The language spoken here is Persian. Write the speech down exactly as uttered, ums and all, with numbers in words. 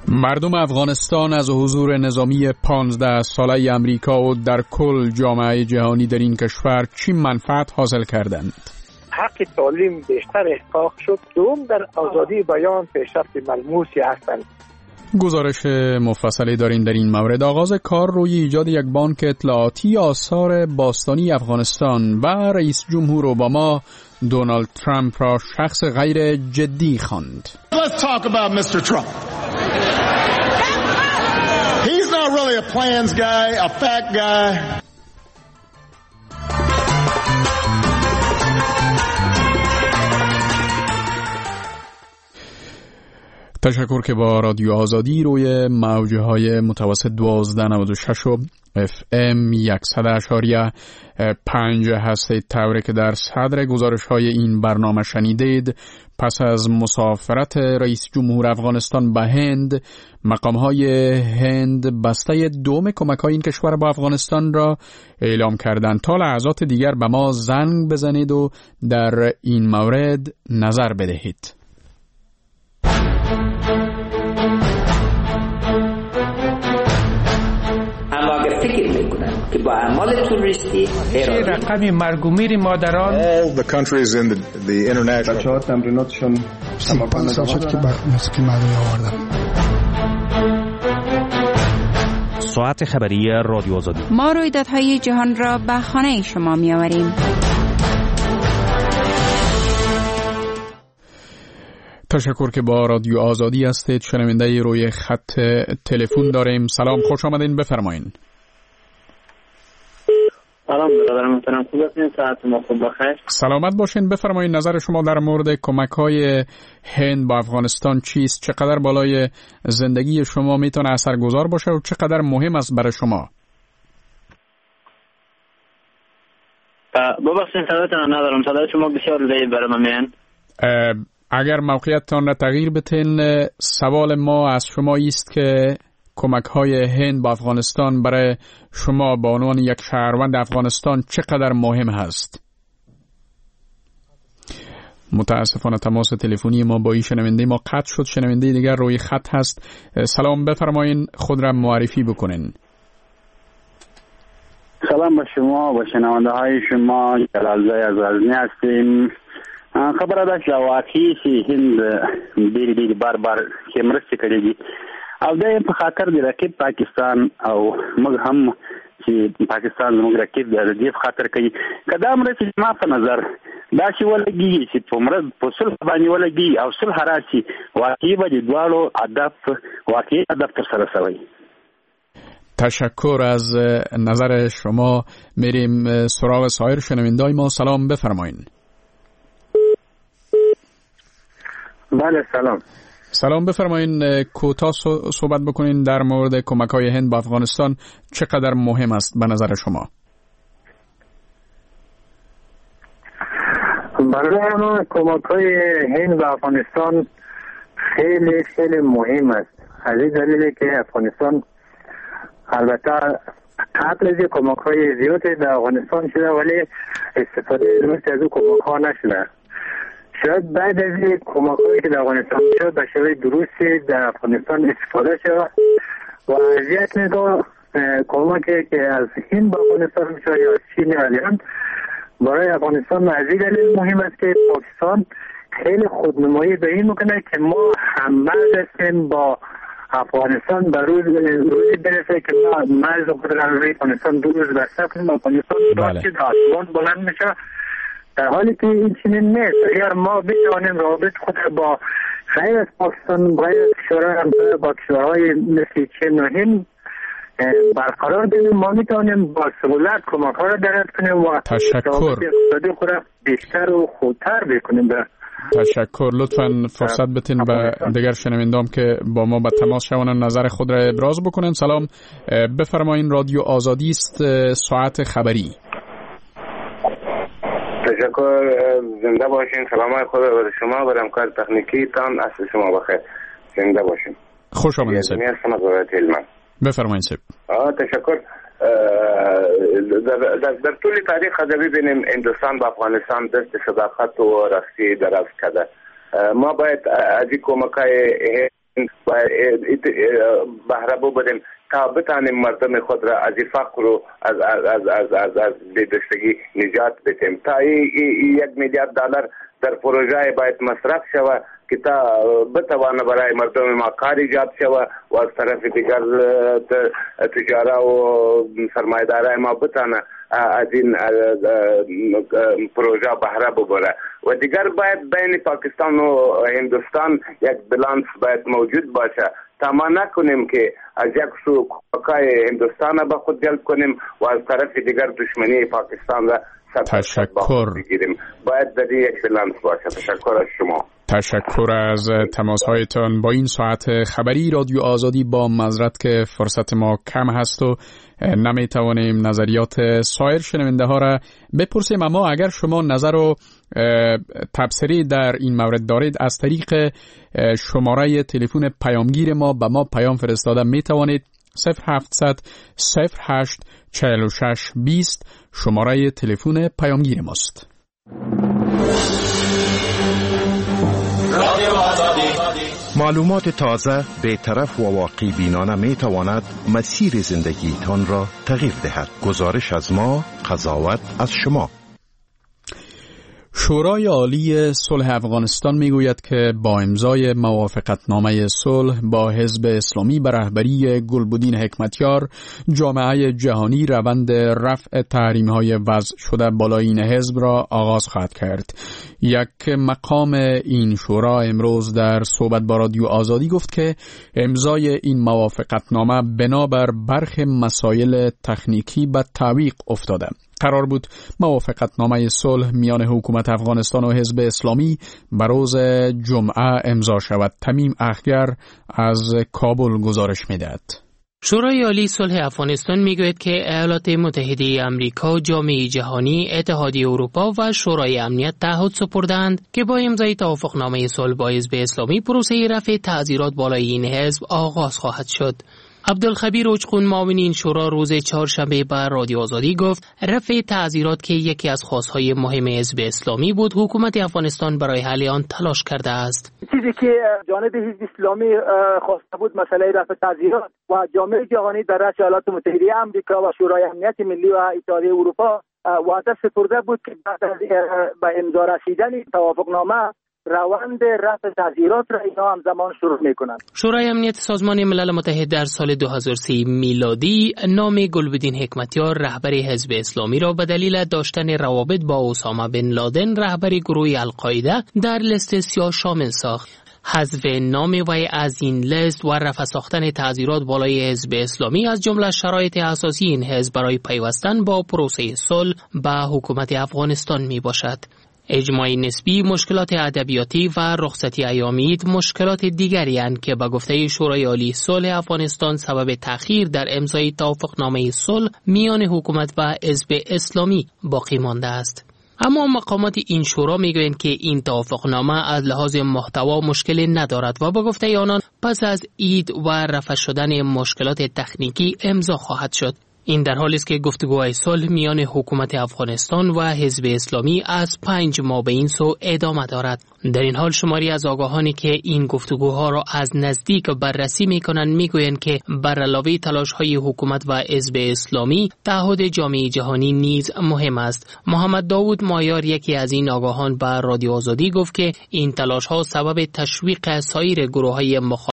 مردم افغانستان از حضور نظامی پانزده ساله امریکا و در کل جامعه جهانی در این کشور چی منفعت حاصل کردند؟ حق تعلیم بیشتر احقاق شد. دوم، در آزادی بیان پیشرفت ملموسی هستند. گزارش مفصلی داریم در این مورد. آغاز کار روی ایجاد یک بانک اطلاعاتی آثار باستانی افغانستان و رئیس جمهور اوباما دونالد ترامپ را شخص غیر جدی خواند. Let's talk about میستر Trump. He's not really a plans guy, a fact guy. تشکر که با رادیو آزادی روی موجه های متوسط دوازده نود و شش و اف ام صد اشاریه پنج هستید. طوری که در صدر گزارش های این برنامه شنیدید، پس از مسافرت رئیس جمهور افغانستان به هند، مقام های هند بسته دوم کمک های این کشور با افغانستان را اعلام کردند. تا لحظات دیگر به ما زنگ بزنید و در این مورد نظر بدهید. که با اعمال توریستی رقم مرگ و میر مادران all the countries in the, the international بچه‌ها تمریناتشون پنج سال شد که بر موسیقی مردمی آوردم. ساعت خبری رادیو آزادی. ما رویدادهای جهان را به خانه شما می‌آوریم. تشکر که با رادیو آزادی هستید. شنونده روی خط تلفن داریم. سلام، خوش آمدین، بفرمایید. سلام برادر محترم، خوب هستین؟ ساعت ما خوب بخیر. سلامت باشین. بفرمایید نظر شما در مورد کمک‌های هند با افغانستان چیست؟ چقدر بالای زندگی شما میتونه اثرگذار باشه و چقدر مهم است برای شما؟ ببخشید صداتون ندارم، صدای شما بسیار ضعیف برای من میاد. اگر موقعیتتان را تغییر بتین، سوال ما از شما است که کمک‌های هند با افغانستان برای شما به عنوان یک شهروند افغانستان چقدر مهم هست؟ متاسفانه تماس تلفنی ما با این شنونده ما قطع شد. شنونده دیگر روی خط هست. سلام، بفرمایین خود را معرفی بکنین. سلام به شما و شنونده های شما. جلالزای از غزنی هستیم. خبر ده چې واقعي چې هند ډېر ډېر بار بار کې مرستې کړې دي او دا په خاطر د رقیب پاکستان او موږ هم چې پاکستان زموږ رقیب دی د دې په خاطر کوي. که دا مرستې زما په نظر داسې ولګي چې په مرسته په صلح باندې ولګي او صلح راشي، واقعي به د دواړو هدف واقعي هدف ترسره شوی. تشکر از نظر شما. میریم سراغ سایر شنونده‌های ما. سلام، بفرمایین. بله سلام. سلام، بفرمایین کوتاه صحبت بکنین در مورد کمک‌های هند با افغانستان چقدر مهم است به نظر شما؟ برای ما کمک‌های هند به افغانستان خیلی خیلی مهم است. از این دلیلی که افغانستان البته قبل از کمک‌های زیادی در افغانستان شده ولی استفاده درست از اون کمک‌ها نشده. شاید بعد از این کمک‌هایی که در افغانستان شد به شکل درستی در افغانستان استفاده شد و از یک نگاه کمکی که از هند به افغانستان میشه یا از چین یا ایران برای افغانستان از این دلیل مهم است که پاکستان خیلی خودنمایی به این میکنه که ما همبند هستیم با افغانستان. به روز روزی برسه که ما مرز خود را روی افغانستان دو روز بسته کنیم، افغانستان داشتی در آسمان بلند میشه، در حالی که این چنین نیست. اگر ما بتوانیم رابط خود با غیر از پاکستان، غیر از کشورهای همسایه با کشورهای مثل چین و هند برقرار بدیم، ما میتوانیم با سهولت کمک‌ها را درست کنیم و تشکر اقتصادی خود را بیشتر و خودتر بکنیم. تشکر. لطفاً فرصت بتین به دیگر شنوندام که با ما به تماس شوند نظر خود را ابراز بکنن. سلام، بفرمایین رادیو آزادی است، ساعت خبری. تشکر، زنده باشین. سلام خدا بر شما و همکار تکنیکی تان از شما بخیر. زنده باشین. خوش آمدید سید. میرسم از ولایت هلمند. بفرمایید سید. آه تشکر. در, در, در طول تاریخ خدا ببینیم هندوستان با افغانستان دست صداقت و راستی دراز کرده. ما باید از این کمک‌های بهره ببریم تا بتانیم مردم خود را از فقر و از از از از از, از بی‌داشتگی نجات بدیم. تا یک میلیارد دلار در پروژه باید مصرف شود که تا بتوانه برای مردم ما کار ایجاد شود و از طرف دیگر تجارت و سرمایه‌دارای ما بتانه از این پروژه بهره ببره. و دیگر باید بین پاکستان و هندوستان یک بالانس باید موجود باشه تا ما نکنیم که از یک سو کمک‌های هندوستان به خود جلب کنیم و از طرف دیگر دشمنی پاکستان را تشکر بگیریم. باید در یک بالانس باشه. تشکر از شما. تشکر از تماس‌هایتان. با این ساعت خبری رادیو آزادی با معذرت که فرصت ما کم هست و نمیتوانیم نظریات سایر شنونده ها را بپرسیم، اما اگر شما نظر و تبصره در این مورد دارید از طریق شماره تلفن پیامگیر ما به ما پیام فرستاده میتوانید. صفر هفتصد صفر هشت چهل و شش بیست شماره تلفن پیامگیر ماست. معلومات تازه، بی‌طرف و واقعی بینانه می تواند مسیر زندگی تان را تغییر دهد. گزارش از ما، قضاوت از شما. شورای عالی صلح افغانستان میگوید که با امضای موافقتنامه صلح با حزب اسلامی به رهبری گلبدین حکمتیار، جامعه جهانی روند رفع تحریم‌های وضع شده بالای این حزب را آغاز خواهد کرد. یک مقام این شورا امروز در صحبت با رادیو آزادی گفت که امضای این موافقتنامه بنابر برخی مسائل تکنیکی به تعویق افتاده. قرار بود موافقتنامه صلح میان حکومت افغانستان و حزب اسلامی به روز جمعه امضا شود. تمیم اخگر از کابل گزارش می‌دهد. شورای عالی صلح افغانستان میگوید که ایالات متحده آمریکا، جامعه جهانی، اتحادیه اروپا و شورای امنیت تعهد سپردند که با امضای توافقنامه صلح با حزب اسلامی پروسه رفع تعزیرات بالای این حزب آغاز خواهد شد. عبدالخبیر اوچخون معاون این شورا روز چهارشنبه به رادیو آزادی گفت رفع تعزیرات که یکی از خواستهای مهم حزب اسلامی بود، حکومت افغانستان برای حل آن تلاش کرده است. چیزی که جانب حزب اسلامی خواسته بود مسئله رفع تعزیرات و جامعه جهانی در رأس ایالات متحده آمریکا و شورای امنیت ملی و اتحادیه اروپا وعده سپرده بود که بعد از به امضا رسیدن توافقنامه روند رفع تعزیرات را اینا همزمان شروع میکنند. شورای امنیت سازمان ملل متحد در سال دو هزار و سه میلادی نام گلبدین حکمتیار رهبر حزب اسلامی را به دلیل داشتن روابط با اسامه بن لادن رهبر گروه القاعده در لیست سیاه شامل ساخت. حذف نام وی از این لیست و رفع ساختن تعزیرات بالای حزب اسلامی از جمله شرایط اساسی این حزب برای پیوستن با پروسه صلح به حکومت افغانستان می باشد. اجماع نسبی، مشکلات ادبیاتی و رخصتی ایامی مشکلات دیگری اند که به گفته شورای عالی صلح افغانستان سبب تأخیر در امضای توافقنامه صلح میان حکومت و حزب اسلامی باقی مانده است. اما مقامات این شورا میگویند که این توافقنامه از لحاظ محتوا مشکلی ندارد و با گفته آنان پس از عید و رفع شدن مشکلات تکنیکی امضا خواهد شد. این در حالی است که گفتگوهای صلح میان حکومت افغانستان و حزب اسلامی از پنج ماه به این سو ادامه دارد. در این حال شماری از آگاهانی که این گفتگوها را از نزدیک بررسی میکنند میگویند که بر علاوه تلاش‌های حکومت و حزب اسلامی، تعهد جامعه جهانی نیز مهم است. محمد داوود مایار، یکی از این آگاهان، به رادیو آزادی گفت که این تلاش‌ها سبب تشویق سایر گروه‌های مخالف